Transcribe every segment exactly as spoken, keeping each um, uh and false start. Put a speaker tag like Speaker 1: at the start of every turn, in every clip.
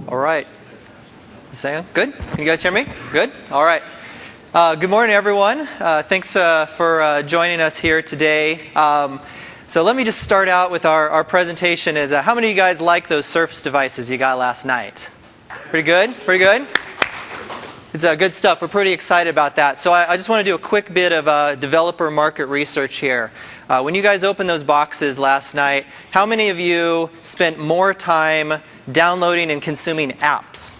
Speaker 1: All right. Sam, good? Can you guys hear me? Good? All right. Uh, good morning, everyone. Uh, thanks uh, for uh, joining us here today. Um, so let me just start out with our, our presentation. Is uh, how many of you guys like those Surface devices you got last night? Pretty good? Pretty good? It's uh, good stuff. We're pretty excited about that. So I, I just want to do a quick bit of uh, developer market research here. Uh, when you guys opened those boxes last night, how many of you spent more time downloading and consuming apps?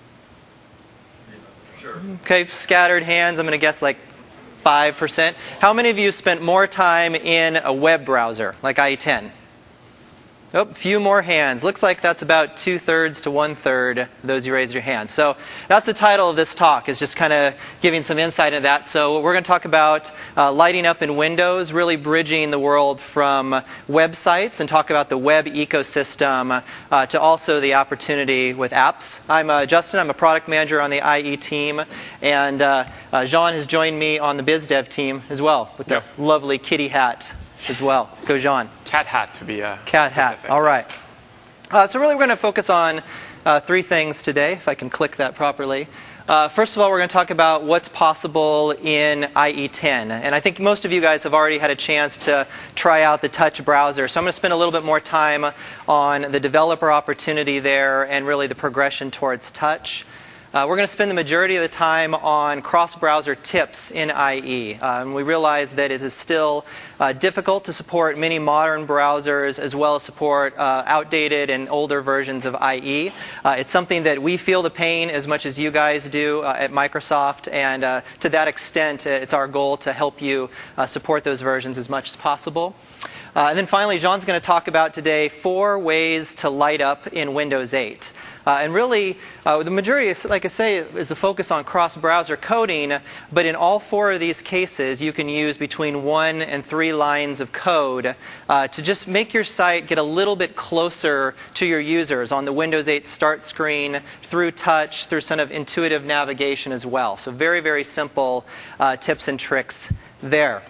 Speaker 1: Sure. Okay, scattered hands. I'm going to guess like five percent. How many of you spent more time in a web browser like I E ten? Oh, a few more hands. Looks like that's about two-thirds to one-third of those who raised your hand. So that's the title of this talk, is just kind of giving some insight into that. So we're going to talk about uh, lighting up in Windows, really bridging the world from websites, and talk about the web ecosystem uh, to also the opportunity with apps. I'm uh, Justin. I'm a product manager on the I E team. And uh, uh, Jean has joined me on the BizDev team as well, with the
Speaker 2: yep.
Speaker 1: lovely kitty hat as well. Go, Jean.
Speaker 2: Cat hat, to be uh,
Speaker 1: Cat
Speaker 2: specific.
Speaker 1: hat. All right. Uh, so really we're going to focus on uh, three things today, if I can click that properly. Uh, first of all, we're going to talk about what's possible in I E ten. And I think most of you guys have already had a chance to try out the Touch browser. So I'm going to spend a little bit more time on the developer opportunity there and really the progression towards Touch. Uh, we're going to spend the majority of the time on cross-browser tips in I E. Uh, and we realize that it is still uh, difficult to support many modern browsers as well as support uh, outdated and older versions of I E. Uh, it's something that we feel the pain as much as you guys do uh, at Microsoft. And uh, to that extent, it's our goal to help you uh, support those versions as much as possible. Uh, and then finally, Jean's going to talk about today four ways to light up in Windows eight. Uh, and really, uh, the majority, like I say, is the focus on cross-browser coding. But in all four of these cases, you can use between one and three lines of code uh, to just make your site get a little bit closer to your users on the Windows eight start screen, through touch, through some of intuitive navigation as well. So very, very simple uh, tips and tricks there.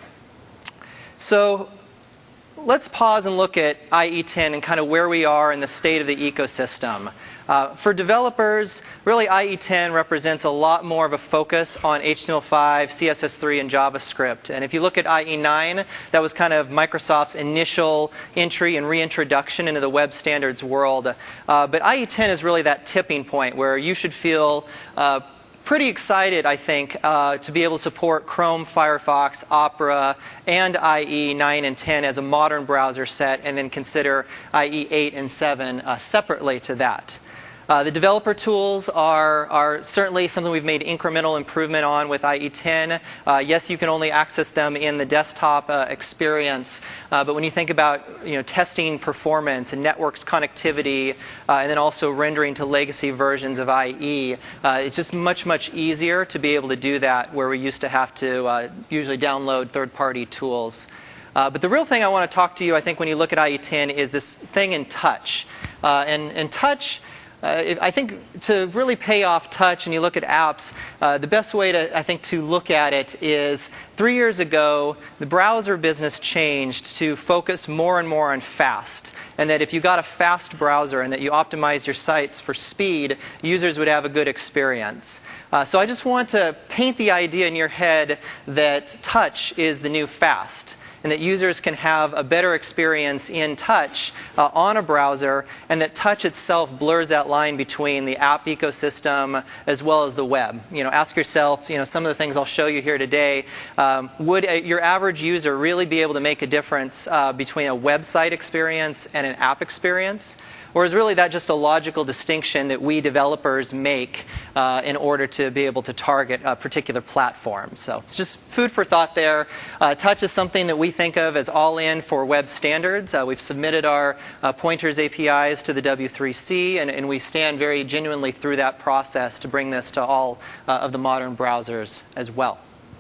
Speaker 1: So let's pause and look at I E ten and kind of where we are in the state of the ecosystem. Uh, for developers, really I E ten represents a lot more of a focus on H T M L five, C S S three, and JavaScript. And if you look at I E nine, that was kind of Microsoft's initial entry and reintroduction into the web standards world. Uh, but I E ten is really that tipping point where you should feel uh, pretty excited, I think, uh, to be able to support Chrome, Firefox, Opera, and I E nine and ten as a modern browser set, and then consider I E eight and seven uh, separately to that. Uh, the developer tools are, are certainly something we've made incremental improvement on with I E ten. Uh, yes, you can only access them in the desktop uh, experience, uh, but when you think about you know, testing performance and networks connectivity, uh, and then also rendering to legacy versions of I E, uh, it's just much, much easier to be able to do that where we used to have to uh, usually download third-party tools. Uh, but the real thing I want to talk to you, I think, when you look at I E ten is this thing in Touch. Uh, and, and Touch, Uh, I think to really pay off Touch and you look at apps, uh, the best way to, I think, to look at it is three years ago, the browser business changed to focus more and more on fast. And that if you got a fast browser and that you optimized your sites for speed, users would have a good experience. Uh, so I just want to paint the idea in your head that Touch is the new fast, and that users can have a better experience in Touch uh, on a browser, and that Touch itself blurs that line between the app ecosystem as well as the web. You know, ask yourself, you know, some of the things I'll show you here today. Um, would a, your average user really be able to make a difference uh, between a website experience and an app experience? Or is really that just a logical distinction that we developers make uh, in order to be able to target a particular platform? So it's just food for thought there. Uh, Touch is something that we think of as all in for web standards. Uh, we've submitted our uh, pointers A P Is to the W three C, and, and we stand very genuinely through that process to bring this to all uh, of the modern browsers as well.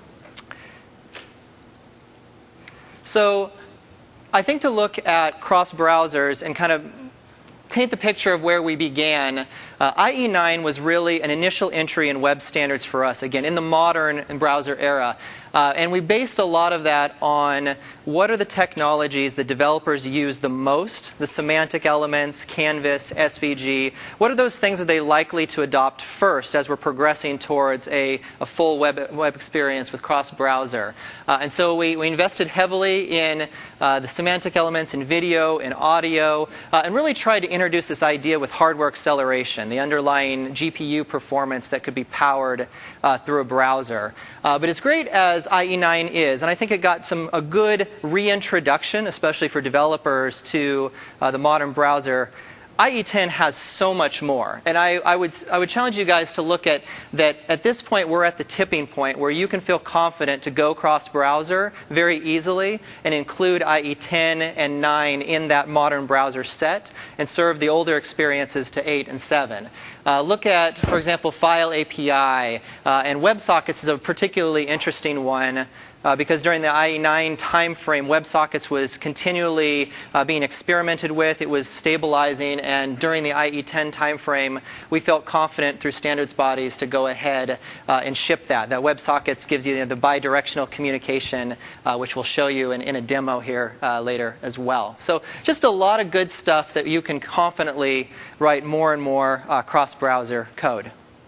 Speaker 1: So I think to look at cross browsers and kind of paint the picture of where we began, uh, I E nine was really an initial entry in web standards for us, again, in the modern browser era. Uh, and we based a lot of that on what are the technologies that developers use the most, the semantic elements, Canvas, S V G. What are those things that they likely to adopt first as we're progressing towards a, a full web, web experience with cross-browser? Uh, and so we, we invested heavily in uh, the semantic elements in video, in audio, uh, and really tried to introduce this idea with hardware acceleration, the underlying G P U performance that could be powered uh, through a browser. Uh, but as great as I E nine is, and I think it got some a good reintroduction, especially for developers, to uh, the modern browser, I E ten has so much more. And I, I, would, I would challenge you guys to look at that at this point we're at the tipping point where you can feel confident to go cross-browser very easily and include I E ten and nine in that modern browser set and serve the older experiences to eight and seven. Uh, look at, for example, File A P I, uh, and WebSockets is a particularly interesting one. Uh, because during the I E nine timeframe, WebSockets was continually uh, being experimented with. It was stabilizing. And during the I E ten timeframe, we felt confident through standards bodies to go ahead uh, and ship that. That WebSockets gives you the bidirectional communication, uh, which we'll show you in, in a demo here uh, later as well. So just a lot of good stuff that you can confidently write more and more uh, cross-browser code.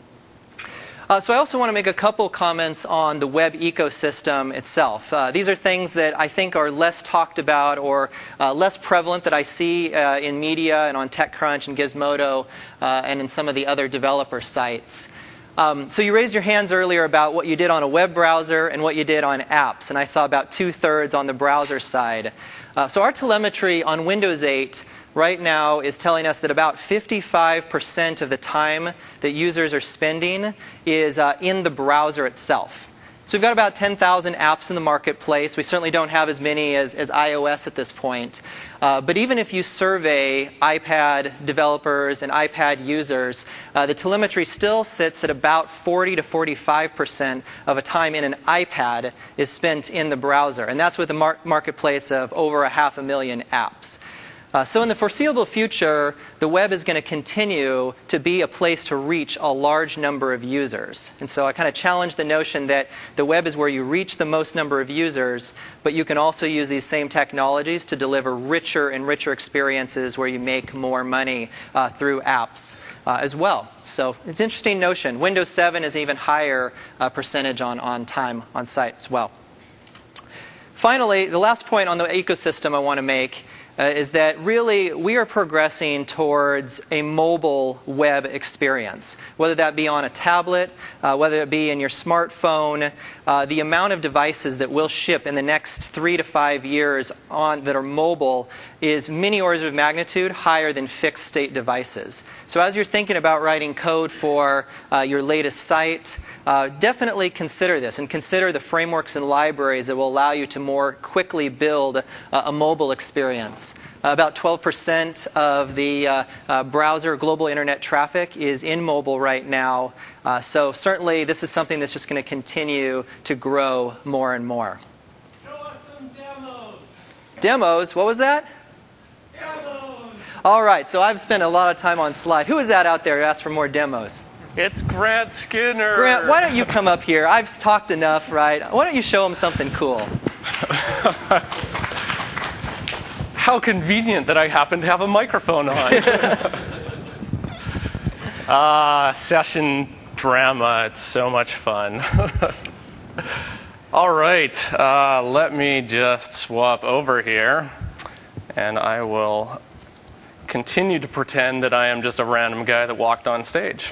Speaker 1: Uh, so I also want to make a couple comments on the web ecosystem itself. Uh, these are things that I think are less talked about or uh, less prevalent that I see uh, in media and on TechCrunch and Gizmodo uh, and in some of the other developer sites. Um, so you raised your hands earlier about what you did on a web browser and what you did on apps. And I saw about two-thirds on the browser side. Uh, so our telemetry on Windows eight right now is telling us that about fifty-five percent of the time that users are spending is uh, in the browser itself. So we've got about ten thousand apps in the marketplace. We certainly don't have as many as, as iOS at this point. Uh, but even if you survey iPad developers and iPad users, uh, the telemetry still sits at about forty to forty-five percent of a time in an iPad is spent in the browser. And that's with a mar marketplace of over a half a million apps. Uh, so in the foreseeable future, the web is going to continue to be a place to reach a large number of users. And so I kind of challenge the notion that the web is where you reach the most number of users, but you can also use these same technologies to deliver richer and richer experiences where you make more money uh, through apps uh, as well. So it's an interesting notion. Windows seven is even higher uh, percentage on, on time on site as well. Finally, the last point on the ecosystem I want to make Uh, is that really we are progressing towards a mobile web experience, whether that be on a tablet, uh, whether it be in your smartphone. Uh, the amount of devices that will ship in the next three to five years on, that are mobile is many orders of magnitude higher than fixed state devices. So as you're thinking about writing code for uh, your latest site, uh, definitely consider this and consider the frameworks and libraries that will allow you to more quickly build uh, a mobile experience. Uh, about twelve percent of the uh, uh, browser global internet traffic is in mobile right now. Uh, so certainly this is something that's just going to continue to grow more and more.
Speaker 2: Show us some demos.
Speaker 1: Demos? What was that?
Speaker 2: Demos.
Speaker 1: All right, so I've spent a lot of time on slide. Who is that out there who asked for more demos?
Speaker 2: It's Grant Skinner.
Speaker 1: Grant, why don't you come up here? I've talked enough, right? Why don't you show him something cool?
Speaker 2: How convenient that I happen to have a microphone on. Ah, uh, session drama. It's so much fun. All right, uh, let me just swap over here, and I will continue to pretend that I am just a random guy that walked on stage.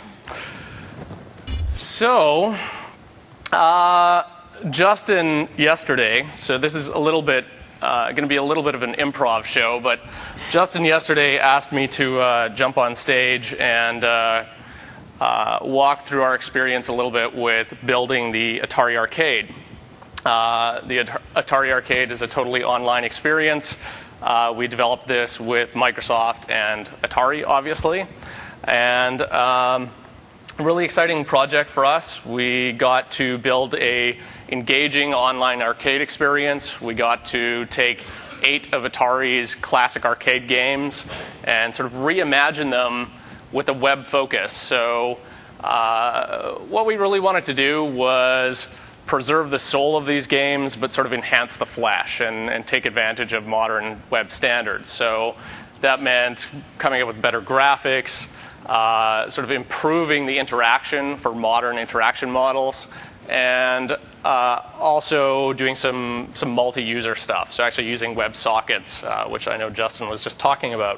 Speaker 2: So, uh, Justin yesterday, so this is a little bit Uh, going to be a little bit of an improv show, but Justin yesterday asked me to uh, jump on stage and uh, uh, walk through our experience a little bit with building the Atari Arcade. Uh, the Atari Arcade is a totally online experience. Uh, we developed this with Microsoft and Atari, obviously, and um, a really exciting project for us. We got to build a engaging online arcade experience. We got to take eight of Atari's classic arcade games and sort of reimagine them with a web focus. So uh, what we really wanted to do was preserve the soul of these games, but sort of enhance the flesh and, and take advantage of modern web standards. So that meant coming up with better graphics, uh, sort of improving the interaction for modern interaction models, and uh, also doing some, some multi-user stuff. So actually using WebSockets, uh, which I know Justin was just talking about.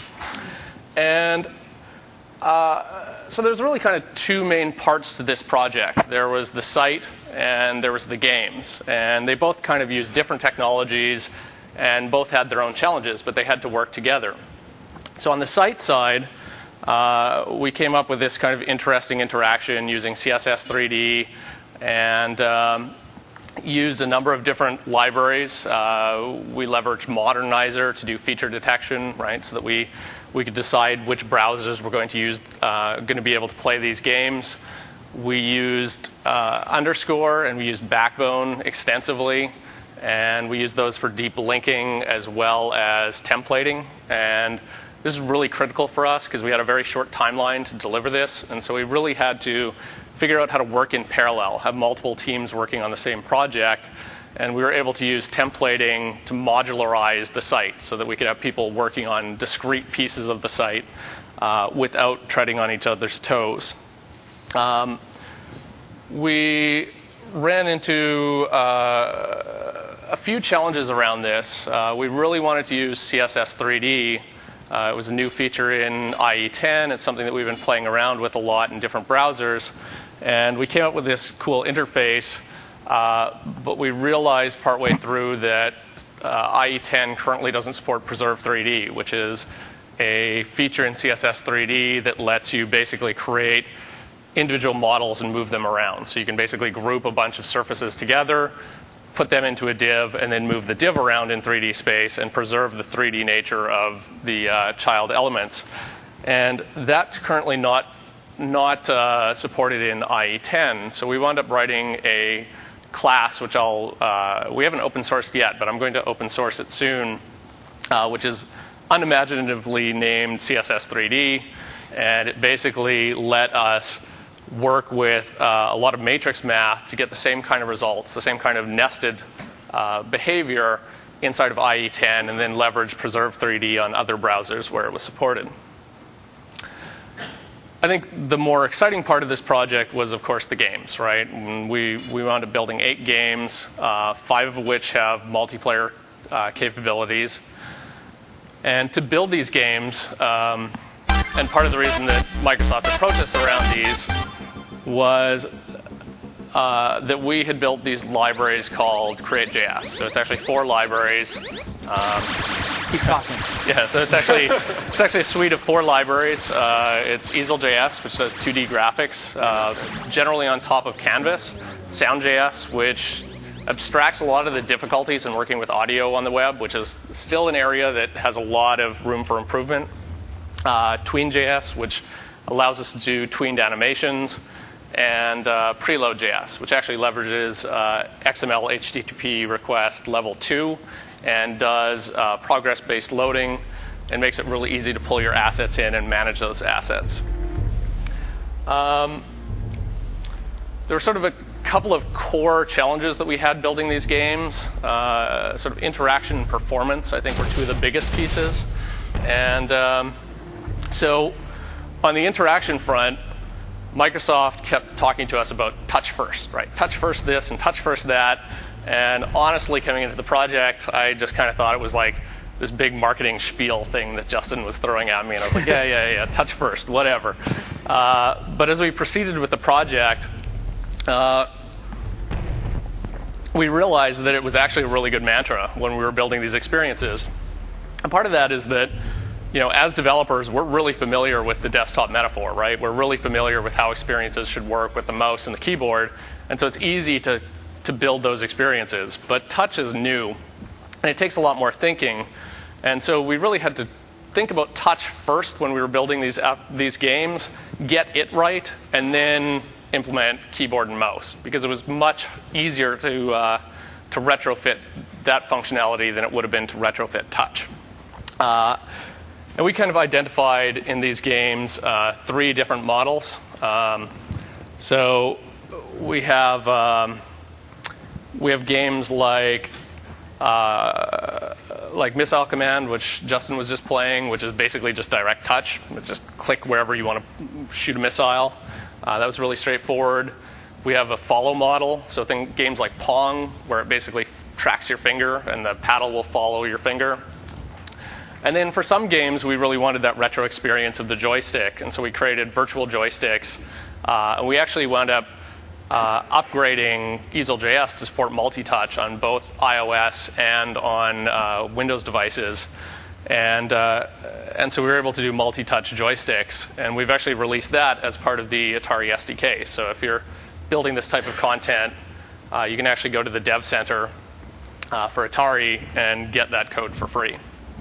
Speaker 2: And uh, so there's really kind of two main parts to this project. There was the site and there was the games. And they both kind of used different technologies and both had their own challenges, but they had to work together. So on the site side, uh, we came up with this kind of interesting interaction using C S S three D and um, used a number of different libraries. Uh, we leveraged Modernizer to do feature detection, right, so that we we could decide which browsers were going to use uh, going to be able to play these games. We used uh, Underscore and we used Backbone extensively, and we used those for deep linking as well as templating. And this is really critical for us because we had a very short timeline to deliver this, and so we really had to figure out how to work in parallel, have multiple teams working on the same project, and we were able to use templating to modularize the site so that we could have people working on discrete pieces of the site uh, without treading on each other's toes. Um, we ran into uh, a few challenges around this. Uh, we really wanted to use C S S three D. Uh, it was a new feature in I E ten. It's something that we've been playing around with a lot in different browsers. And we came up with this cool interface, uh, but we realized partway through that uh, I E ten currently doesn't support Preserve three D, which is a feature in C S S three D that lets you basically create individual models and move them around. So you can basically group a bunch of surfaces together, put them into a div, and then move the div around in three D space and preserve the three D nature of the uh, child elements. And that's currently not, not uh, supported in I E ten. So we wound up writing a class, which I'll, uh, we haven't open sourced yet, but I'm going to open source it soon, uh, which is unimaginatively named C S S three D. And it basically let us work with uh, a lot of matrix math to get the same kind of results, the same kind of nested uh, behavior inside of I E ten, and then leverage Preserve three D on other browsers where it was supported. I think the more exciting part of this project was, of course, the games, right? We, we wound up building eight games, uh, five of which have multiplayer uh, capabilities. And to build these games, um, and part of the reason that Microsoft approached us around these was uh, that we had built these libraries called Create.js. So it's actually four libraries. Um,
Speaker 3: Keep talking.
Speaker 2: Yeah, so it's actually it's actually a suite of four libraries. Uh, it's Easel.js, which does two D graphics, uh, generally on top of Canvas. Sound.js, which abstracts a lot of the difficulties in working with audio on the web, which is still an area that has a lot of room for improvement. Uh, Tween.js, which allows us to do tweened animations, and uh, Preload.js, which actually leverages uh, X M L H T T P request level two and does uh, progress-based loading and makes it really easy to pull your assets in and manage those assets. Um, there were sort of a couple of core challenges that we had building these games. Uh, sort of interaction and performance, I think, were two of the biggest pieces. And um, so on the interaction front, Microsoft kept talking to us about touch first, right? Touch first this and touch first that. And honestly, coming into the project, I just kind of thought it was like this big marketing spiel thing that Justin was throwing at me. And I was like, yeah, yeah, yeah, touch first, whatever. Uh, but as we proceeded with the project, uh, we realized that it was actually a really good mantra when we were building these experiences. And part of that is that, you know, as developers, we're really familiar with the desktop metaphor, right? We're really familiar with how experiences should work with the mouse and the keyboard. And so it's easy to, to build those experiences. But touch is new, and it takes a lot more thinking. And so we really had to think about touch first when we were building these, uh, these games, get it right, and then implement keyboard and mouse. Because it was much easier to, uh, to retrofit that functionality than it would have been to retrofit touch. Uh, And we kind of identified in these games uh, three different models. Um, so we have um, we have games like uh, like Missile Command, which Justin was just playing, which is basically just direct touch. It's just click wherever you want to shoot a missile. Uh, that was really straightforward. We have a follow model, so think games like Pong, where it basically tracks your finger and the paddle will follow your finger. And then for some games, we really wanted that retro experience of the joystick, and so we created virtual joysticks. Uh, and we actually wound up uh, upgrading Easel J S to support multi-touch on both iOS and on uh, Windows devices. And, uh, and so we were able to do multi-touch joysticks. And we've actually released that as part of the Atari S D K. So if you're building this type of content, uh, you can actually go to the Dev Center uh, for Atari and get that code for free.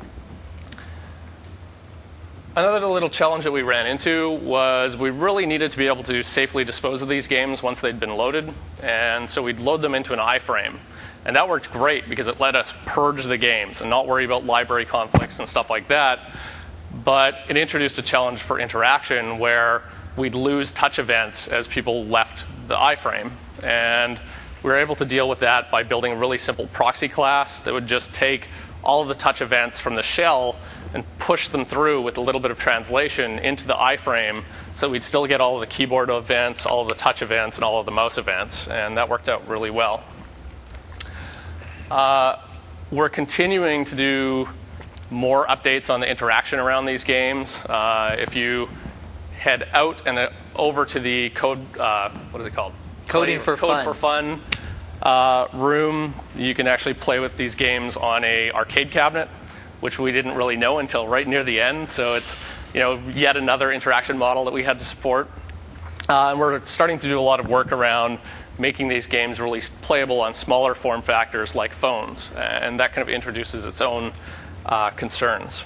Speaker 2: Another little challenge that we ran into was we really needed to be able to safely dispose of these games once they'd been loaded. And so we'd load them into an iframe. And that worked great because it let us purge the games and not worry about library conflicts and stuff like that. But it introduced a challenge for interaction where we'd lose touch events as people left the iframe. And we were able to deal with that by building a really simple proxy class that would just take all of the touch events from the shell and push them through with a little bit of translation into the iframe, so we'd still get all of the keyboard events, all of the touch events, and all of the mouse events, and that worked out really well. Uh, we're continuing to do more updates on the interaction around these games. Uh, if you head out and uh, over to the code, uh, what is it called?
Speaker 1: Coding for
Speaker 2: Code
Speaker 1: Fun.
Speaker 2: for Fun uh, room, you can actually play with these games on a arcade cabinet, which we didn't really know until right near the end. So it's, you know, yet another interaction model that we had to support. Uh, and we're starting to do a lot of work around making these games really playable on smaller form factors like phones. And that kind of introduces its own uh, concerns.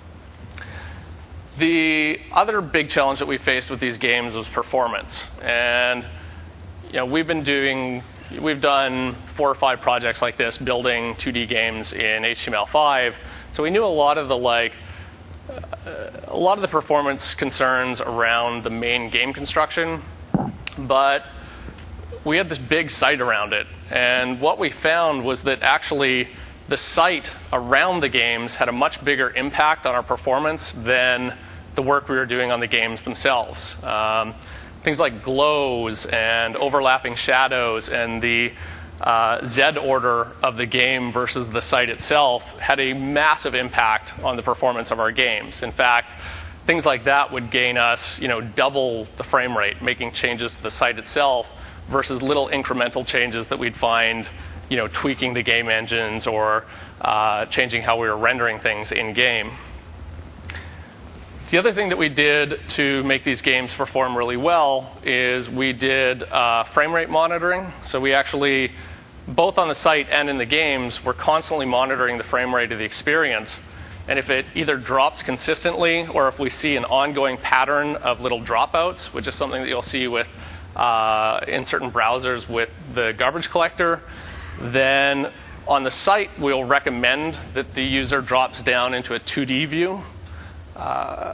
Speaker 2: The other big challenge that we faced with these games was performance. And you know, we've been doing, we've done four or five projects like this, building two D games in H T M L five. So we knew a lot of the like, uh, a lot of the performance concerns around the main game construction, but we had this big site around it. And what we found was that actually the site around the games had a much bigger impact on our performance than the work we were doing on the games themselves. Um, things like glows and overlapping shadows and the uh, Z order of the game versus the site itself had a massive impact on the performance of our games. In fact, things like that would gain us, you know, double the frame rate, making changes to the site itself versus little incremental changes that we'd find, you know, tweaking the game engines or uh, changing how we were rendering things in game. The other thing that we did to make these games perform really well is we did uh, frame rate monitoring. So we actually, both on the site and in the games, we're constantly monitoring the frame rate of the experience. And if it either drops consistently or if we see an ongoing pattern of little dropouts, which is something that you'll see with uh, in certain browsers with the garbage collector, then on the site we'll recommend that the user drops down into a two D view. Uh,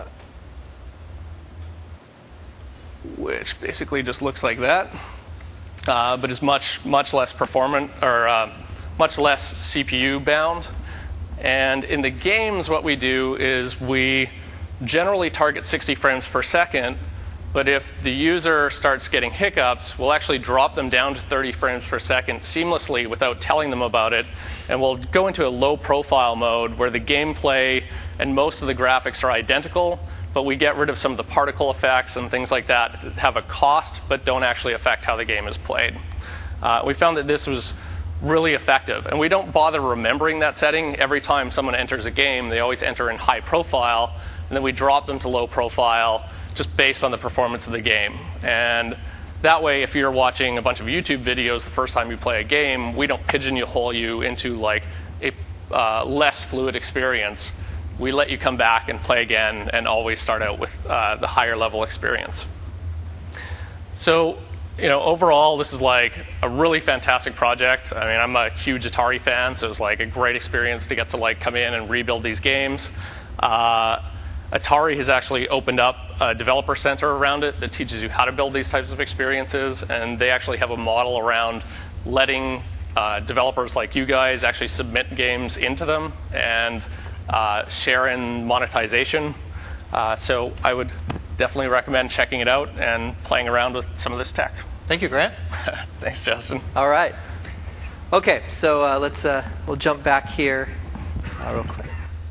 Speaker 2: which basically just looks like that, uh, but is much much less performant or uh, much less C P U bound. And in the games, what we do is we generally target sixty frames per second, but if the user starts getting hiccups, we'll actually drop them down to thirty frames per second seamlessly without telling them about it, and we'll go into a low profile mode where the gameplay and most of the graphics are identical, but we get rid of some of the particle effects and things like that that have a cost but don't actually affect how the game is played. Uh, we found that this was really effective, and we don't bother remembering that setting. Every time someone enters a game, they always enter in high profile, and then we drop them to low profile just based on the performance of the game. And that way, if you're watching a bunch of YouTube videos the first time you play a game, we don't pigeonhole you into like a uh, less fluid experience. We let you come back and play again and always start out with uh, the higher level experience. So, you know, overall, this is like a really fantastic project. I mean, I'm a huge Atari fan, so it was like a great experience to get to like come in and rebuild these games. Uh, Atari has actually opened up a developer center around it that teaches you how to build these types of experiences, and they actually have a model around letting uh, developers like you guys actually submit games into them and uh, share in monetization. Uh, so I would definitely recommend checking it out and playing around with some of this tech.
Speaker 1: Thank you, Grant.
Speaker 2: Thanks, Justin.
Speaker 1: All right. Okay, so uh, let's uh, we'll jump back here uh, real quick.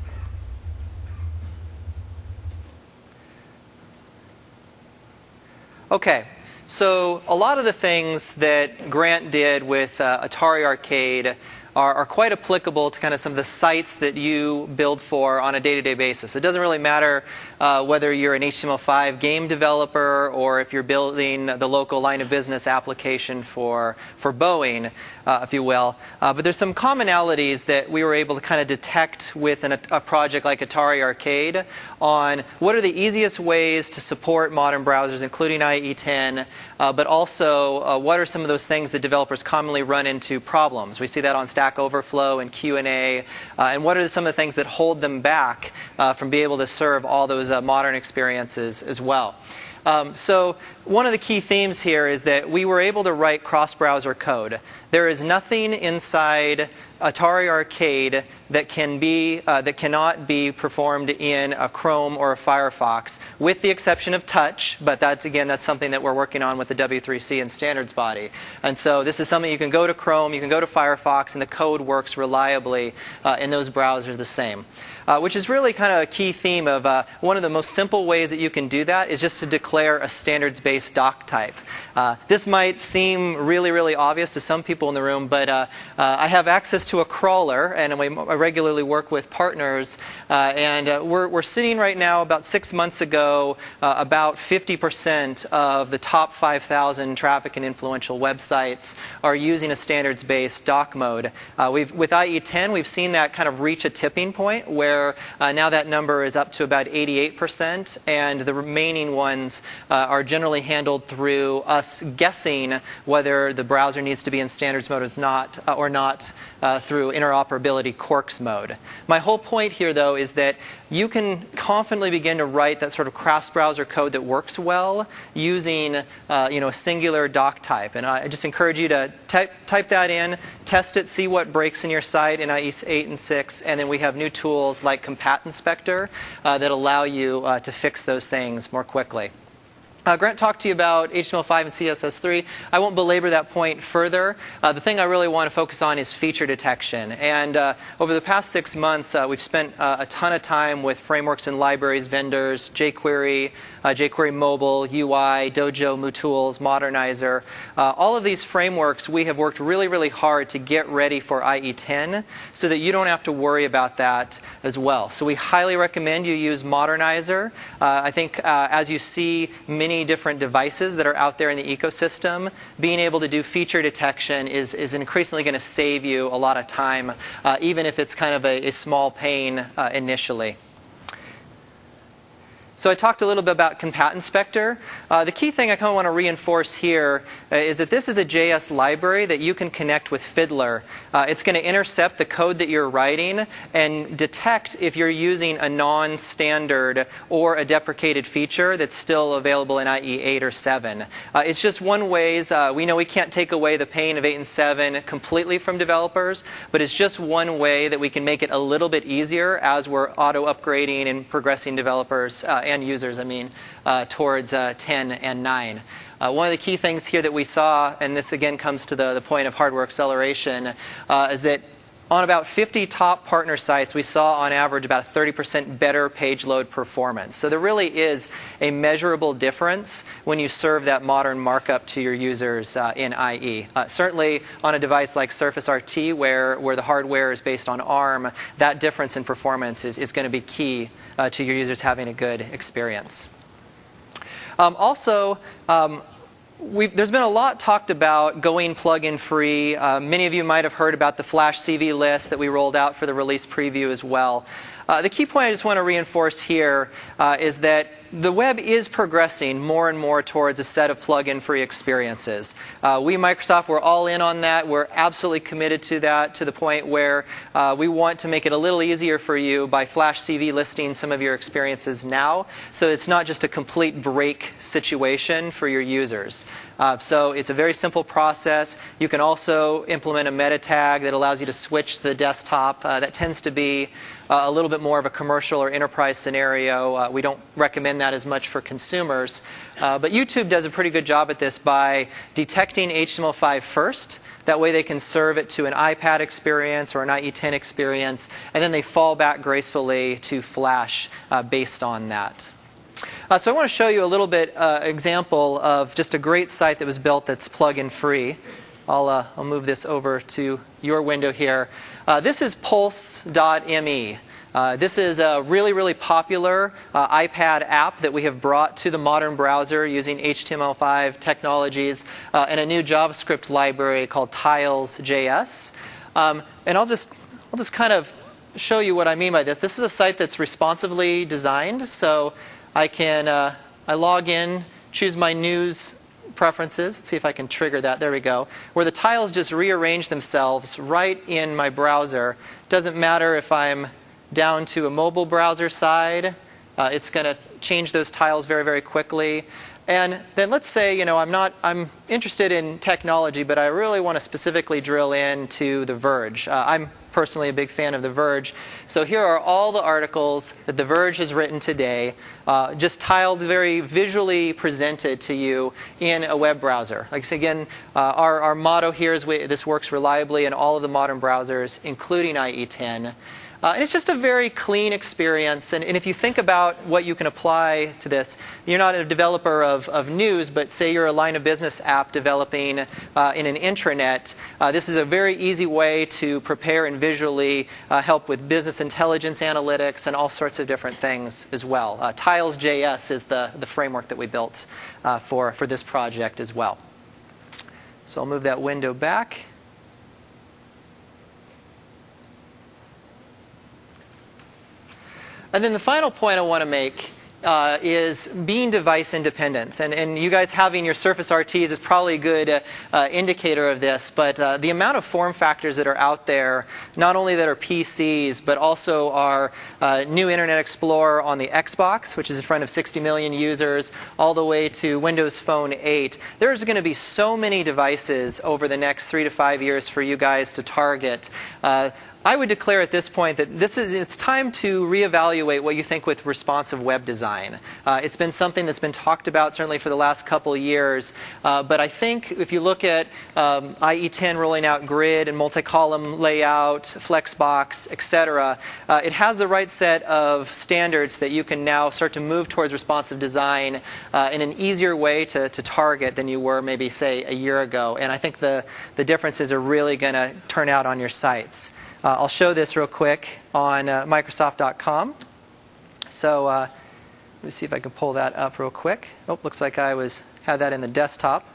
Speaker 1: Okay, so a lot of the things that Grant did with uh, Atari Arcade are, are quite applicable to kind of some of the sites that you build for on a day-to-day basis. It doesn't really matter uh, whether you're an H T M L five game developer or if you're building the local line of business application for, for Boeing, uh, if you will. Uh, but there's some commonalities that we were able to kind of detect with an, a project like Atari Arcade on what are the easiest ways to support modern browsers, including I E ten, uh, but also uh, what are some of those things that developers commonly run into problems. We see that on Stack Overflow and Q and A, uh, and what are some of the things that hold them back uh, from being able to serve all those uh, modern experiences as well. Um, so one of the key themes here is that we were able to write cross-browser code. There is nothing inside Atari Arcade that can be uh, that cannot be performed in a Chrome or a Firefox, with the exception of touch. But that's again, that's something that we're working on with the W three C and standards body. And so this is something you can go to Chrome, you can go to Firefox, and the code works reliably uh, in those browsers the same. Uh, which is really kind of a key theme of uh, one of the most simple ways that you can do that is just to declare a standards-based doc type. Uh, this might seem really, really obvious to some people in the room, but uh, uh, I have access to a crawler, and we, I regularly work with partners, uh, and uh, we're, we're sitting right now, about six months ago, uh, about fifty percent of the top five thousand traffic and influential websites are using a standards-based doc mode. Uh, we've, with I E ten, we've seen that kind of reach a tipping point where Uh, now that number is up to about eighty-eight percent, and the remaining ones uh, are generally handled through us guessing whether the browser needs to be in standards mode is not, uh, or not uh, through interoperability Quarks mode. My whole point here, though, is that you can confidently begin to write that sort of cross-browser code that works well using uh, you know, a singular doc type. And I just encourage you to type, type that in, test it, see what breaks in your site in I E eight and six, and then we have new tools like Compat Inspector uh, that allow you uh, to fix those things more quickly. Uh, Grant talked to you about H T M L five and C S S three. I won't belabor that point further. Uh, the thing I really want to focus on is feature detection. And uh, over the past six months, uh, we've spent uh, a ton of time with frameworks and libraries, vendors, jQuery, uh, jQuery Mobile, U I, Dojo, MooTools, Modernizer. Uh, all of these frameworks, we have worked really, really hard to get ready for I E ten so that you don't have to worry about that as well. So we highly recommend you use Modernizer. Uh, I think uh, as you see many different devices that are out there in the ecosystem, being able to do feature detection is, is increasingly going to save you a lot of time, uh, even if it's kind of a, a small pain uh, initially. So I talked a little bit about Compat Inspector. Uh, the key thing I kind of want to reinforce here uh, is that this is a J S library that you can connect with Fiddler. Uh, it's going to intercept the code that you're writing and detect if you're using a non-standard or a deprecated feature that's still available in I E eight or seven. Uh, it's just one ways. Uh, we know we can't take away the pain of eight and seven completely from developers, but it's just one way that we can make it a little bit easier as we're auto-upgrading and progressing developers uh, and users, I mean, uh, towards uh, ten and nine. Uh, one of the key things here that we saw, and this again comes to the, the point of hardware acceleration, uh, is that on about fifty top partner sites, we saw on average about a thirty percent better page load performance. So there really is a measurable difference when you serve that modern markup to your users uh, in I E. Uh, certainly on a device like Surface R T, where, where the hardware is based on ARM, that difference in performance is, is going to be key uh, to your users having a good experience. Um, also, um, We've, there's been a lot talked about going plug-in free. Uh, many of you might have heard about the Flash C V list that we rolled out for the release preview as well. Uh, the key point I just want to reinforce here uh, is that the web is progressing more and more towards a set of plug-in-free experiences. Uh, we, Microsoft, we're all in on that. We're absolutely committed to that, to the point where uh, we want to make it a little easier for you by Flash C V listing some of your experiences now, so it's not just a complete break situation for your users. Uh, so it's a very simple process. You can also implement a meta tag that allows you to switch to the desktop. Uh, that tends to be uh, a little bit more of a commercial or enterprise scenario. Uh, we don't recommend that as much for consumers. Uh, but YouTube does a pretty good job at this by detecting H T M L five first. That way they can serve it to an iPad experience or an I E ten experience, and then they fall back gracefully to Flash uh, based on that. Uh, so I want to show you a little bit uh, example of just a great site that was built that's plug-in free. I'll, uh, I'll move this over to your window here. Uh, this is pulse dot M E. Uh, this is a really, really popular uh, iPad app that we have brought to the modern browser using H T M L five technologies uh, and a new JavaScript library called Tiles dot J S. Um, and I'll just, I'll just kind of show you what I mean by this. This is a site that's responsively designed, so I can uh, I log in, choose my news preferences. Let's see if I can trigger that. There we go. Where the tiles just rearrange themselves right in my browser. Doesn't matter if I'm down to a mobile browser side. Uh, it's going to change those tiles very, very quickly. And then let's say, you know, I'm not, I'm interested in technology, but I really want to specifically drill into The Verge. Uh, I'm personally a big fan of The Verge. So here are all the articles that The Verge has written today, uh, just tiled, very visually presented to you in a web browser. Like I say again, uh, our, our motto here is we, this works reliably in all of the modern browsers, including I E ten. Uh, and it's just a very clean experience. And, and if you think about what you can apply to this, you're not a developer of, of news, but say you're a line of business app developing uh, in an intranet. Uh, this is a very easy way to prepare and visually uh, help with business intelligence analytics and all sorts of different things as well. Uh, Tiles dot J S is the, the framework that we built uh, for, for this project as well. So I'll move that window back. And then the final point I want to make uh, is being device independent. And, and you guys having your Surface R Ts is probably a good uh, uh, indicator of this. But uh, the amount of form factors that are out there, not only that are P Cs, but also are uh, new Internet Explorer on the Xbox, which is in front of sixty million users, all the way to Windows Phone eight. There's going to be so many devices over the next three to five years for you guys to target. Uh, I would declare at this point that this is, it's time to reevaluate what you think with responsive web design. Uh, it's been something that's been talked about certainly for the last couple of years. Uh, but I think if you look at um, I E ten rolling out grid and multi-column layout, Flexbox, et cetera, uh, it has the right set of standards that you can now start to move towards responsive design uh, in an easier way to, to target than you were maybe, say, a year ago. And I think the, the differences are really going to turn out on your sites. Uh, I'll show this real quick on uh, Microsoft dot com. So uh, let me see if I can pull that up real quick. Oh, looks like I was had that in the desktop.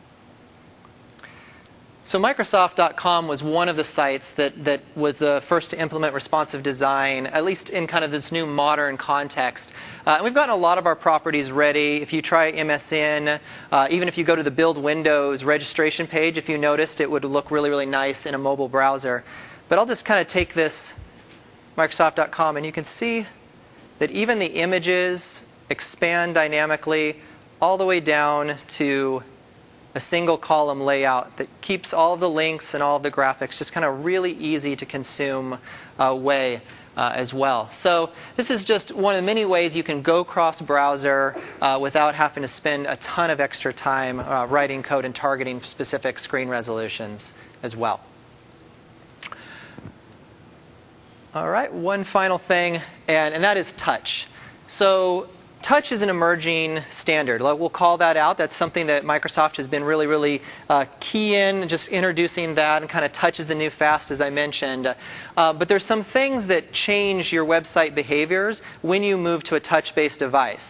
Speaker 1: So Microsoft dot com was one of the sites that, that was the first to implement responsive design, at least in kind of this new modern context. Uh, and we've gotten a lot of our properties ready. If you try M S N, uh, even if you go to the Build Windows registration page, if you noticed, it would look really, really nice in a mobile browser. But I'll just kind of take this Microsoft dot com, and you can see that even the images expand dynamically all the way down to a single column layout that keeps all of the links and all of the graphics just kind of really easy to consume uh, way uh, as well. So this is just one of the many ways you can go cross-browser uh, without having to spend a ton of extra time uh, writing code and targeting specific screen resolutions as well. All right, one final thing, and, and that is touch. So touch is an emerging standard. We'll call that out. That's something that Microsoft has been really, really uh, key in, just introducing that, and kind of touch is the new fast, as I mentioned. Uh, but there's some things that change your website behaviors when you move to a touch-based device.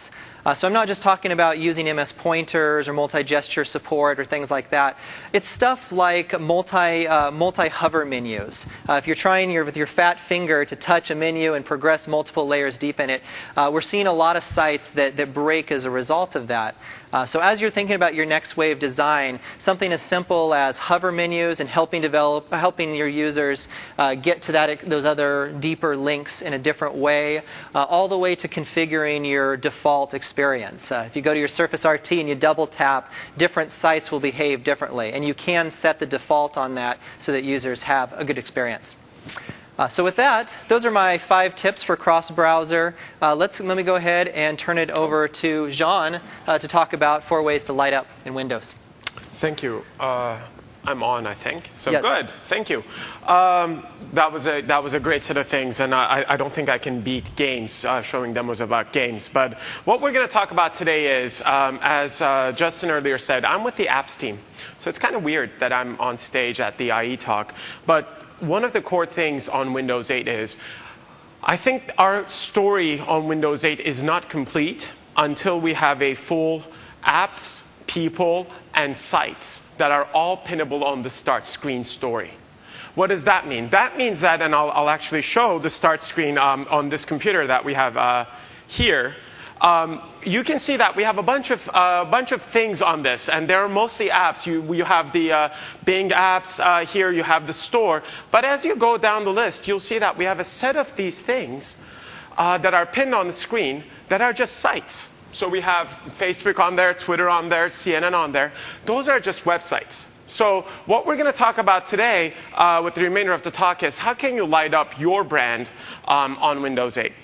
Speaker 1: Uh, so I'm not just talking about using M S pointers or multi-gesture support or things like that. It's stuff like multi, uh, multi-hover menus. Uh, if you're trying your, with your fat finger to touch a menu and progress multiple layers deep in it, uh, we're seeing a lot of sites that, that break as a result of that. Uh, so as you're thinking about your next wave design, something as simple as hover menus and helping develop, helping your users uh, get to that, those other deeper links in a different way, uh, all the way to configuring your default experience. Uh, if you go to your Surface R T and you double tap, different sites will behave differently, and you can set the default on that so that users have a good experience. Uh, so with that, those are my five tips for cross-browser. Uh, let's let me go ahead and turn it over to Jean uh, to talk about four ways to light up in Windows.
Speaker 3: Thank you. Uh, I'm on, I think. So
Speaker 1: yes.
Speaker 3: Good. Thank you. Um, that was a that was a great set of things, and I, I don't think I can beat games, uh, showing demos about games. But what we're going to talk about today is, um, as uh, Justin earlier said, I'm with the apps team, so it's kind of weird that I'm on stage at the I E talk, but one of the core things on Windows eight is, I think our story on Windows eight is not complete until we have a full apps, people, and sites that are all pinnable on the start screen story. What does that mean? That means that, and I'll, I'll actually show the start screen um, on this computer that we have uh, here. Um, you can see that we have a bunch of uh, bunch of things on this, and they're mostly apps. You you have the uh, Bing apps uh, here. You have the store. But as you go down the list, you'll see that we have a set of these things uh, that are pinned on the screen that are just sites. So we have Facebook on there, Twitter on there, C N N on there. Those are just websites. So what we're going to talk about today uh, with the remainder of the talk is how can you light up your brand um, on Windows eight.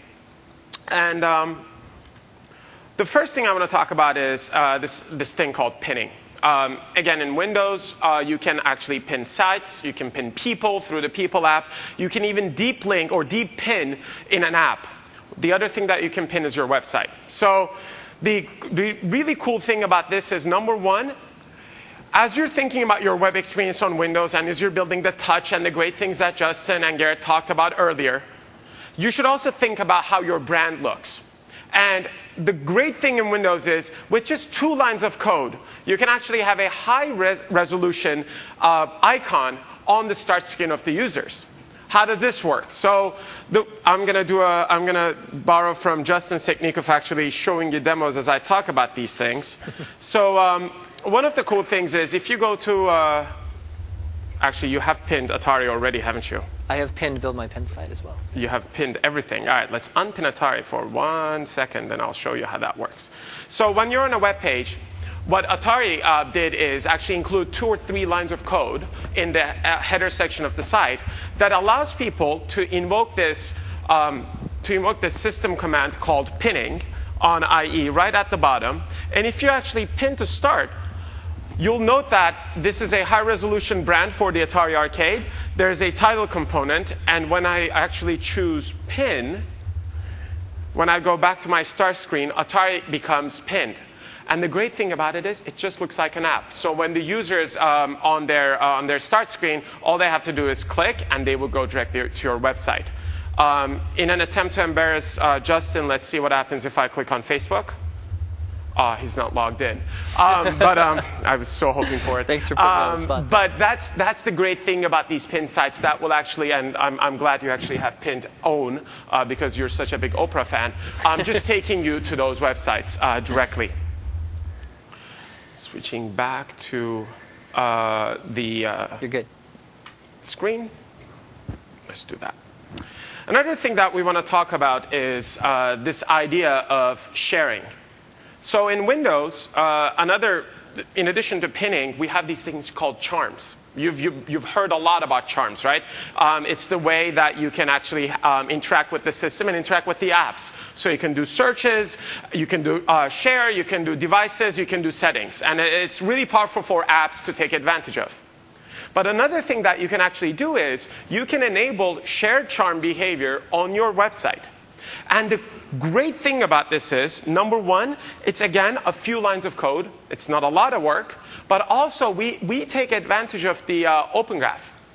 Speaker 3: And um, the first thing I want to talk about is uh, this, this thing called pinning. Um, again, in Windows, uh, you can actually pin sites. You can pin people through the People app. You can even deep link or deep pin in an app. The other thing that you can pin is your website. So the, the really cool thing about this is, number one, as you're thinking about your web experience on Windows and as you're building the touch and the great things that Justin and Garrett talked about earlier, you should also think about how your brand looks. And the great thing in Windows is, with just two lines of code, you can actually have a high res resolution uh, icon on the start screen of the users. How did this work? So the, I'm going to do a, I'm going to borrow from Justin's technique of actually showing you demos as I talk about these things. So um, one of the cool things is, if you go to, uh, actually you have pinned Atari already, haven't you?
Speaker 1: I have pinned Build My Pin site as well.
Speaker 3: You have pinned everything. All right, let's unpin Atari for one second, and I'll show you how that works. So when you're on a web page, what Atari uh, did is actually include two or three lines of code in the uh, header section of the site that allows people to invoke this, um, to invoke this system command called pinning on I E right at the bottom. And if you actually pin to start, you'll note that this is a high-resolution brand for the Atari Arcade. There's a title component, and when I actually choose pin, when I go back to my start screen, Atari becomes pinned. And the great thing about it is, it just looks like an app. So when the users um, on their uh, on their start screen, all they have to do is click, and they will go directly to your website. Um, in an attempt to embarrass uh, Justin, let's see what happens if I click on Facebook. Ah, oh, he's not logged in. Um, but um, I was so hoping for it.
Speaker 1: Thanks for putting me on the
Speaker 3: um,
Speaker 1: spot.
Speaker 3: But that's, that's the great thing about these pin sites. That will actually, and I'm, I'm glad you actually have pinned own, uh, because you're such a big Oprah fan. I'm just taking you to those websites uh, directly. Switching back to uh, the uh,
Speaker 1: You're good.
Speaker 3: screen. Let's do that. Another thing that we want to talk about is uh, this idea of sharing. So in Windows, uh, another, in addition to pinning, we have these things called charms. You've, you've, you've heard a lot about charms, right? Um, it's the way that you can actually um, interact with the system and interact with the apps. So you can do searches, you can do uh, share, you can do devices, you can do settings. And it's really powerful for apps to take advantage of. But another thing that you can actually do is, you can enable shared charm behavior on your website. And the great thing about this is, number one, it's again a few lines of code. It's not a lot of work. But also, we, we take advantage of the uh, Open Graph.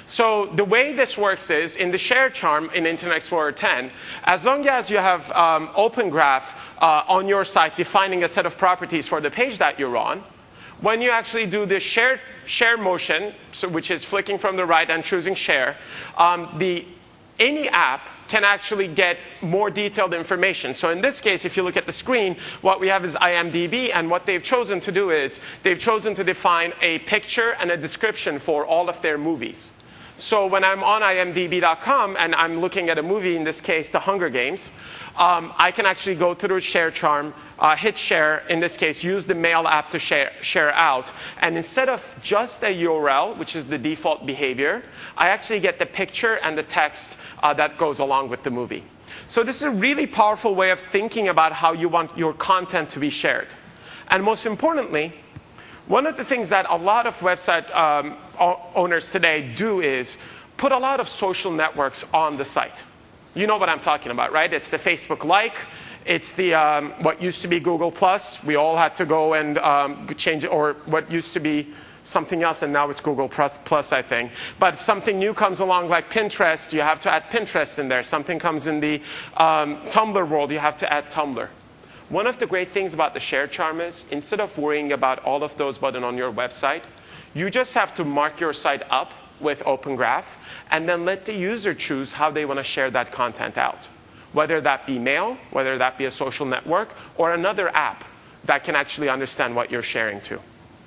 Speaker 3: So the way this works is, in the share charm in Internet Explorer ten, as long as you have um, Open Graph uh, on your site defining a set of properties for the page that you're on, when you actually do the share, share motion, so which is flicking from the right and choosing share, um, the, any app can actually get more detailed information. So in this case, if you look at the screen, what we have is I M D B, and what they've chosen to do is they've chosen to define a picture and a description for all of their movies. So when I'm on I M D B dot com and I'm looking at a movie, in this case, The Hunger Games, um, I can actually go through Share Charm, uh, hit share, in this case, use the Mail app to share, share out. And instead of just a U R L, which is the default behavior, I actually get the picture and the text uh, that goes along with the movie. So this is a really powerful way of thinking about how you want your content to be shared. And most importantly, one of the things that a lot of website um, owners today do is put a lot of social networks on the site. You know what I'm talking about, right? It's the Facebook like, it's the um, what used to be Google Plus. We all had to go and um, change it, or what used to be something else, and now it's Google Plus, Plus, I think. But something new comes along like Pinterest, you have to add Pinterest in there. Something comes in the um, Tumblr world, you have to add Tumblr. One of the great things about the Share Charm is, instead of worrying about all of those buttons on your website, you just have to mark your site up with Open Graph, and then let the user choose how they want to share that content out. Whether that be mail, whether that be a social network, or another app that can actually understand what you're sharing to.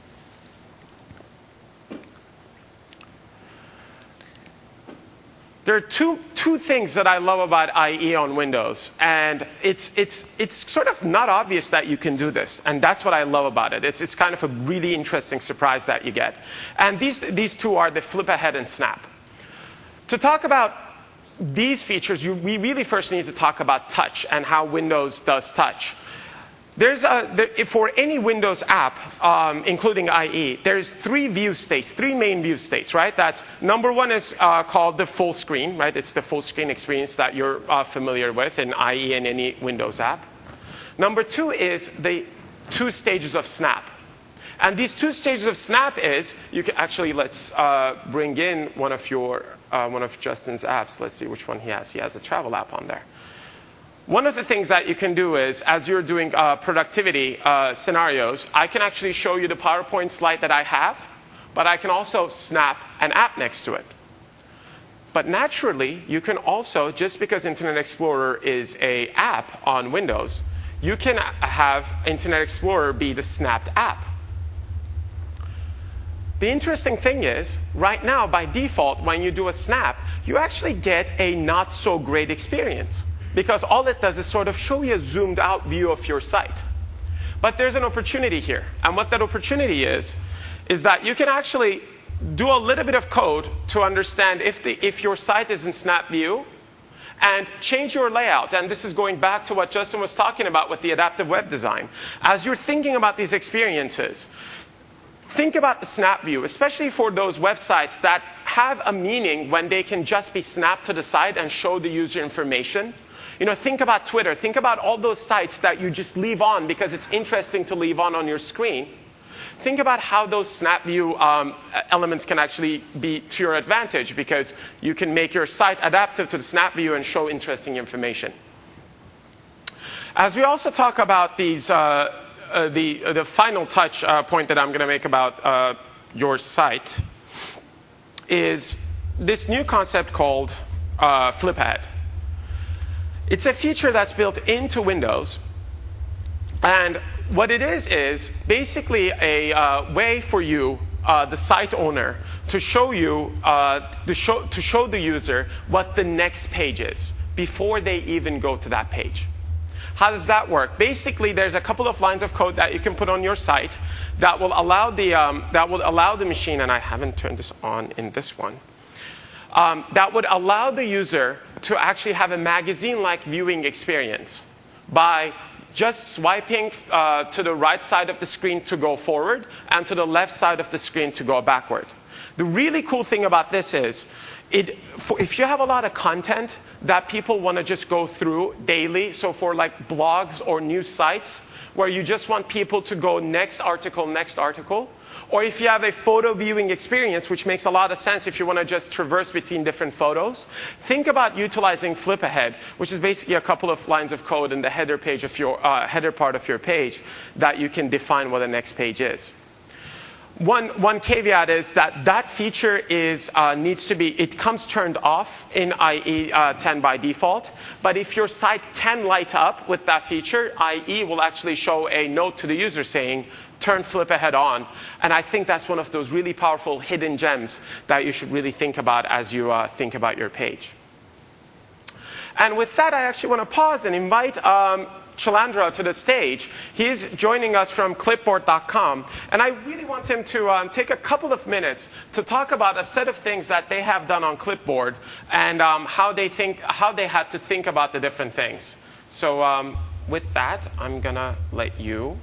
Speaker 3: There are two, two things that I love about I E on Windows, and it's, it's, it's sort of not obvious that you can do this, and that's what I love about it. It's, it's kind of a really interesting surprise that you get. And these, these two are the flip ahead and snap. To talk about these features, you, we really first need to talk about touch and how Windows does touch. There's a, the, for any Windows app, um, including I E, there's three view states, three main view states, right? That's, number one is uh, called the full screen, right? It's the full screen experience that you're uh, familiar with in I E and any Windows app. Number two is the two stages of snap. And these two stages of snap is, you can actually, let's uh, bring in one of your, uh, one of Justin's apps. Let's see which one he has. He has a travel app on there. One of the things that you can do is, as you're doing uh, productivity uh, scenarios, I can actually show you the PowerPoint slide that I have, but I can also snap an app next to it. But naturally, you can also, just because Internet Explorer is an app on Windows, you can have Internet Explorer be the snapped app. The interesting thing is, right now, by default, when you do a snap, you actually get a not so great experience, because all it does is sort of show you a zoomed out view of your site. But there's an opportunity here. And what that opportunity is, is that you can actually do a little bit of code to understand if, the, if your site is in snap view, and change your layout. And this is going back to what Justin was talking about with the adaptive web design. As you're thinking about these experiences, think about the snap view, especially for those websites that have a meaning when they can just be snapped to the side and show the user information. You know, think about Twitter. Think about all those sites that you just leave on because it's interesting to leave on on your screen. Think about how those snap view um, elements can actually be to your advantage, because you can make your site adaptive to the snap view and show interesting information. As we also talk about these, uh, uh, the, uh, the final touch uh, point that I'm going to make about uh, your site is this new concept called uh, flip ahead. It's a feature that's built into Windows, and what it is is basically a uh, way for you, uh, the site owner, to show you, uh, to, show, to show the user what the next page is before they even go to that page. How does that work? Basically, there's a couple of lines of code that you can put on your site that will allow the, um, that will allow the machine, and I haven't turned this on in this one, um, that would allow the user to actually have a magazine-like viewing experience by just swiping uh, to the right side of the screen to go forward and to the left side of the screen to go backward. The really cool thing about this is, it, for, if you have a lot of content that people want to just go through daily, so for like blogs or news sites, where you just want people to go next article, next article. Or if you have a photo viewing experience, which makes a lot of sense if you want to just traverse between different photos, think about utilizing flip ahead, which is basically a couple of lines of code in the header page of your uh, header part of your page that you can define what the next page is. One, one caveat is that that feature is, uh, needs to be, it comes turned off in I E uh, ten by default. But if your site can light up with that feature, I E will actually show a note to the user saying, turn flip ahead on. And I think that's one of those really powerful hidden gems that you should really think about as you uh, think about your page. And with that, I actually want to pause and invite um, Shalandra to the stage. He's joining us from clipboard dot com. And I really want him to um, take a couple of minutes to talk about a set of things that they have done on Clipboard and um, how they think, how they had to think about the different things. So um, with that, I'm going to let you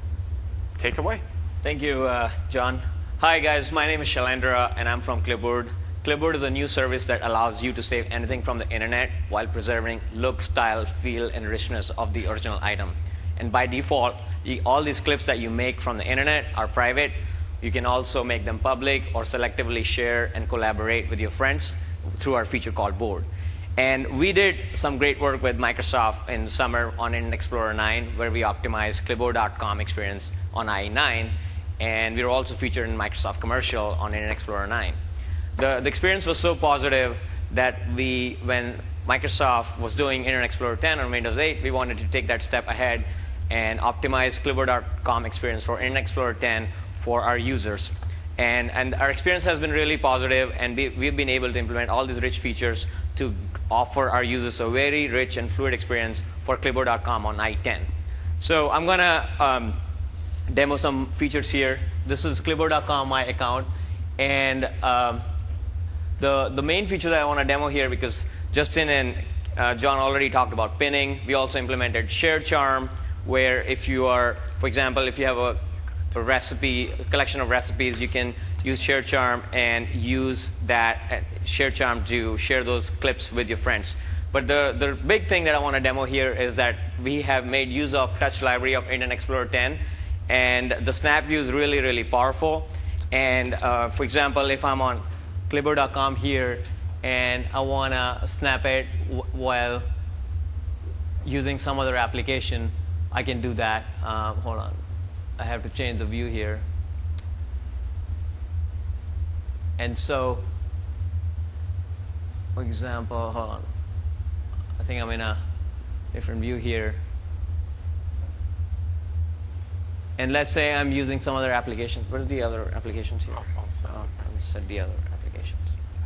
Speaker 3: take away.
Speaker 4: Thank you, uh, John. Hi, guys. My name is Shalandra, and I'm from Clipboard. Clipboard is a new service that allows you to save anything from the internet while preserving look, style, feel, and richness of the original item. And by default, you, all these clips that you make from the internet are private. You can also make them public or selectively share and collaborate with your friends through our feature called Board. And we did some great work with Microsoft in summer on Internet Explorer nine, where we optimized clipboard dot com experience on I E nine. And we were also featured in Microsoft Commercial on Internet Explorer nine. The, the experience was so positive that we, when Microsoft was doing Internet Explorer ten on Windows eight, we wanted to take that step ahead and optimize clipboard dot com experience for Internet Explorer ten for our users. And, and our experience has been really positive, and we, we've been able to implement all these rich features to offer our users a very rich and fluid experience for clipboard dot com on I E ten. So I'm going to um, demo some features here. This is clipboard dot com, my account. And um, the, the main feature that I want to demo here, because Justin and uh, John already talked about pinning. We also implemented Share Charm, where if you are, for example, if you have a a recipe, a collection of recipes, you can use Share Charm and use that Share Charm to share those clips with your friends. But the, the big thing that I want to demo here is that we have made use of Touch Library of Internet Explorer ten, and the snap view is really, really powerful. And uh, for example, if I'm on clipboard dot com here and I want to snap it w while using some other application, I can do that. Um, hold on. I have to change the view here. And so, for example, hold on. I think I'm in a different view here. And let's say I'm using some other application. Where's the other applications here? Oh, let me set the other applications.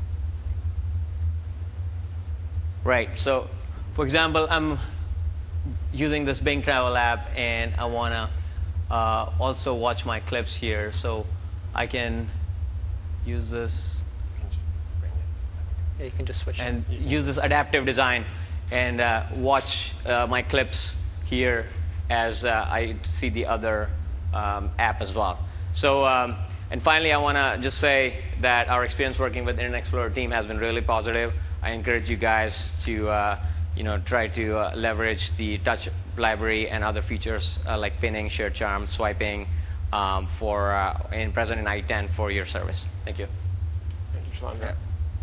Speaker 4: Right. So, for example, I'm using this Bing Travel app, and I want to Uh, also watch my clips here, so I can use this.
Speaker 1: Yeah, you can just switch
Speaker 4: and it. use this adaptive design and uh, watch uh, my clips here as uh, I see the other um, app as well. So, um, and finally, I want to just say that our experience working with Internet Explorer team has been really positive. I encourage you guys to uh, you know, try to uh, leverage the Touch library and other features uh, like pinning, Share Charm, swiping um, for uh, in present in I E ten for your service. Thank you.
Speaker 3: Thank you, Shalandra.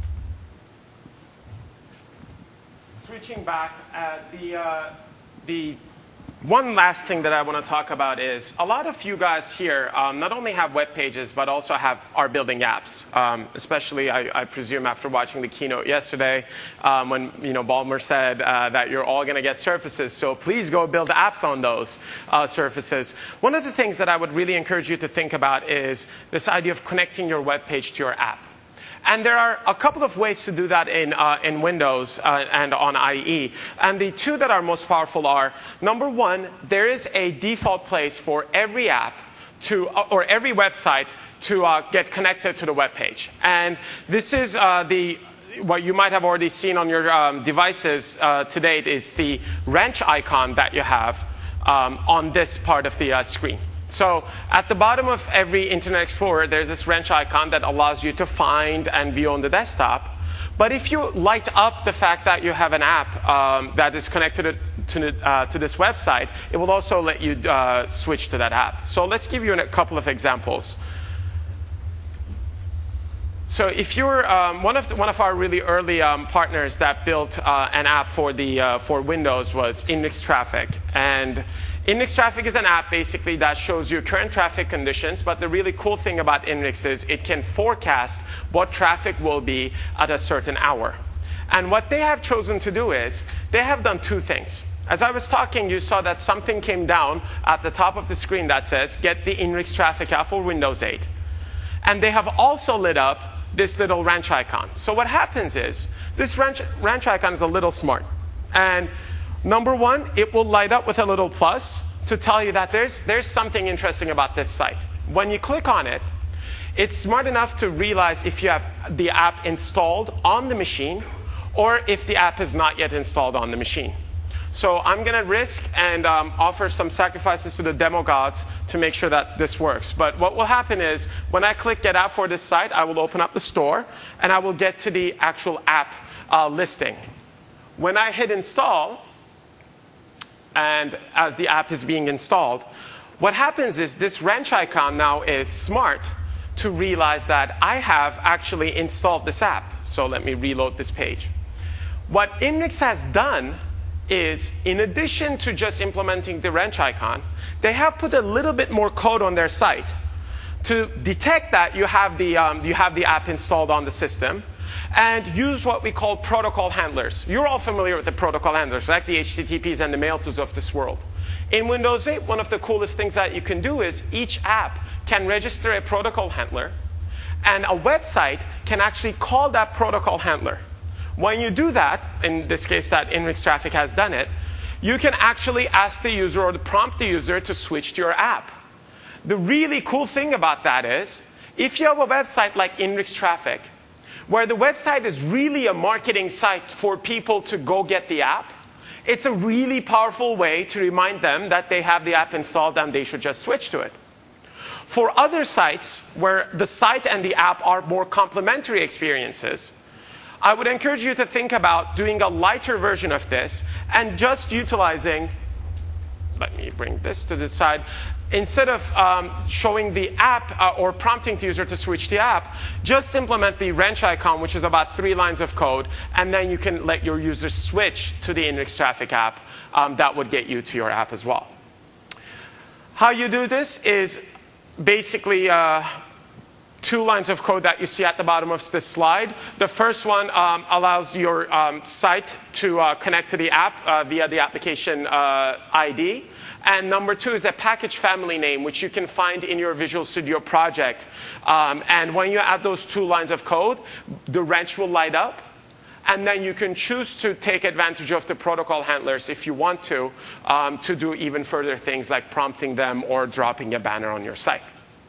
Speaker 3: Switching back, uh, the uh, the one last thing that I want to talk about is a lot of you guys here um, not only have web pages, but also have are building apps. Um, especially, I, I presume, after watching the keynote yesterday, um, when you know Ballmer said uh, that you're all going to get surfaces. So please go build apps on those uh, surfaces. One of the things that I would really encourage you to think about is this idea of connecting your web page to your app. And there are a couple of ways to do that in, uh, in Windows uh, and on I E. And the two that are most powerful are, number one, there is a default place for every app to, or every website to uh, get connected to the web page. And this is uh, the, what you might have already seen on your um, devices uh, to date is the wrench icon that you have um, on this part of the uh, screen. So at the bottom of every Internet Explorer, there's this wrench icon that allows you to find and view on the desktop. But if you light up the fact that you have an app um, that is connected to, uh, to this website, it will also let you uh, switch to that app. So let's give you a couple of examples. So if you're um, one of the, one of our really early um, partners that built uh, an app for the uh, for Windows was Index Traffic, and Index Traffic is an app basically that shows you current traffic conditions. But the really cool thing about Index is it can forecast what traffic will be at a certain hour. And what they have chosen to do is they have done two things. As I was talking, you saw that something came down at the top of the screen that says, "Get the Index Traffic app for Windows eight." And they have also lit up this little wrench icon. So what happens is, this wrench, wrench icon is a little smart. And number one, it will light up with a little plus to tell you that there's, there's something interesting about this site. When you click on it, it's smart enough to realize if you have the app installed on the machine or if the app is not yet installed on the machine. So I'm going to risk and um, offer some sacrifices to the demo gods to make sure that this works. But what will happen is, when I click Get App for this site, I will open up the store, and I will get to the actual app uh, listing. When I hit Install, and as the app is being installed, what happens is this wrench icon now is smart to realize that I have actually installed this app. So let me reload this page. What Index has done is, in addition to just implementing the wrench icon, they have put a little bit more code on their site to detect that you have the, um, you have the app installed on the system and use what we call protocol handlers. You're all familiar with the protocol handlers, like the H T T Ps and the Mailtos of this world. In Windows eight, one of the coolest things that you can do is each app can register a protocol handler, and a website can actually call that protocol handler. When you do that, in this case that Index Traffic has done it, you can actually ask the user or prompt the user to switch to your app. The really cool thing about that is, if you have a website like Index Traffic, where the website is really a marketing site for people to go get the app, it's a really powerful way to remind them that they have the app installed and they should just switch to it. For other sites where the site and the app are more complementary experiences, I would encourage you to think about doing a lighter version of this and just utilizing, let me bring this to the side, instead of um, showing the app uh, or prompting the user to switch the app, just implement the wrench icon, which is about three lines of code, and then you can let your users switch to the Index Traffic app. Um, that would get you to your app as well. How you do this is basically uh, two lines of code that you see at the bottom of this slide. The first one um, allows your um, site to uh, connect to the app uh, via the application uh, I D. And number two is a package family name, which you can find in your Visual Studio project. Um, and when you add those two lines of code, the wrench will light up. And then you can choose to take advantage of the protocol handlers if you want to, um, to do even further things like prompting them or dropping a banner on your site.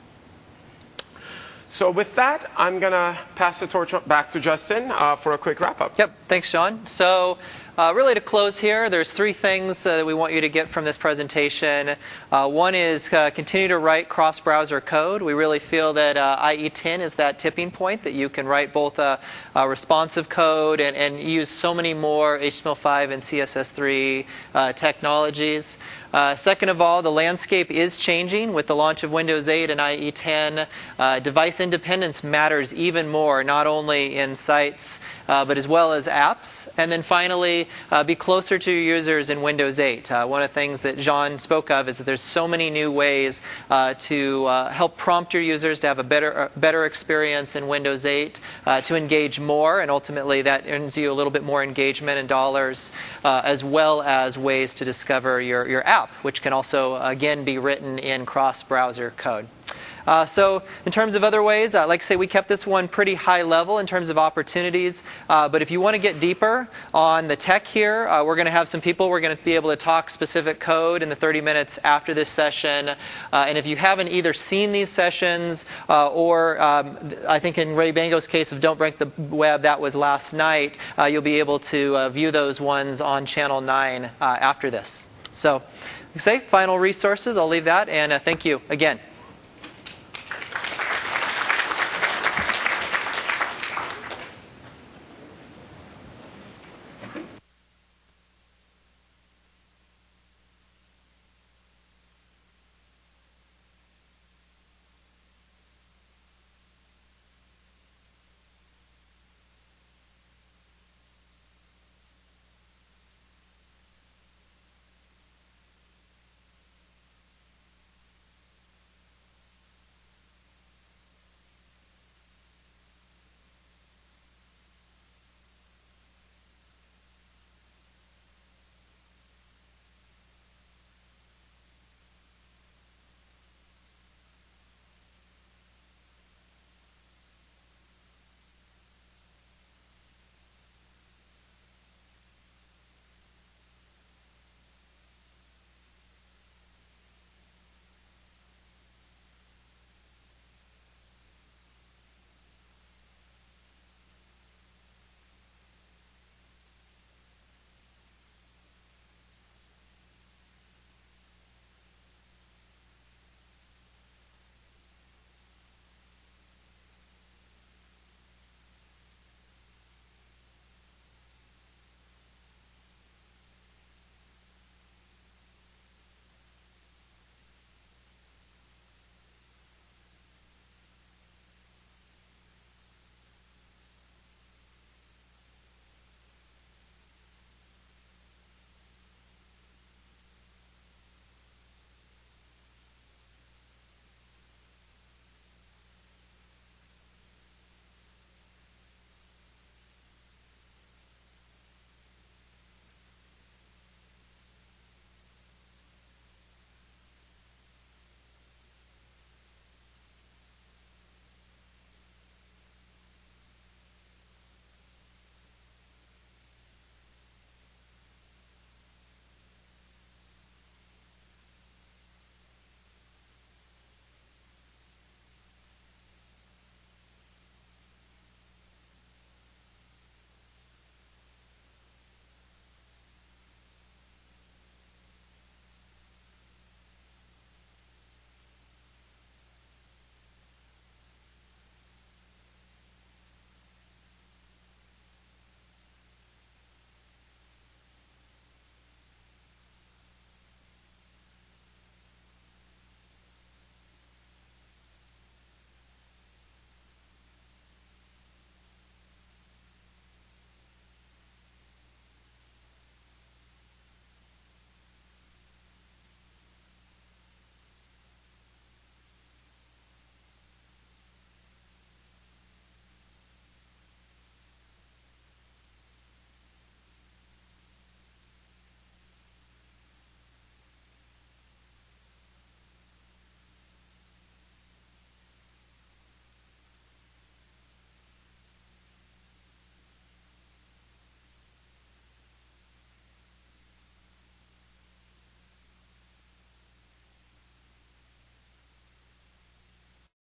Speaker 3: So with that, I'm going to pass the torch back to Justin uh, for a quick wrap-up.
Speaker 1: Yep, thanks, John. So uh, really to close here, there's three things uh, that we want you to get from this presentation. Uh, one is uh, continue to write cross-browser code. We really feel that uh, I E ten is that tipping point, that you can write both uh, uh, responsive code and, and use so many more H T M L five and C S S three uh, technologies. Uh, second of all, the landscape is changing with the launch of Windows eight and I E ten. Uh, device independence matters even more, not only in sites, uh, but as well as apps. And then finally, uh, be closer to your users in Windows eight. Uh, one of the things that John spoke of is that there's so many new ways uh, to uh, help prompt your users to have a better, uh, better experience in Windows eight, uh, to engage more, and ultimately that earns you a little bit more engagement in dollars, uh, as well as ways to discover your, your app, which can also, again, be written in cross-browser code. Uh, so in terms of other ways, uh, like I say, we kept this one pretty high level in terms of opportunities. Uh, but if you want to get deeper on the tech here, uh, we're going to have some people. We're going to be able to talk specific code in the thirty minutes after this session. Uh, and if you haven't either seen these sessions uh, or um, I think in Ray Bango's case of Don't Break the Web, that was last night, uh, you'll be able to uh, view those ones on Channel nine uh, after this. So, like I say, final resources, I'll leave that. And uh, thank you again.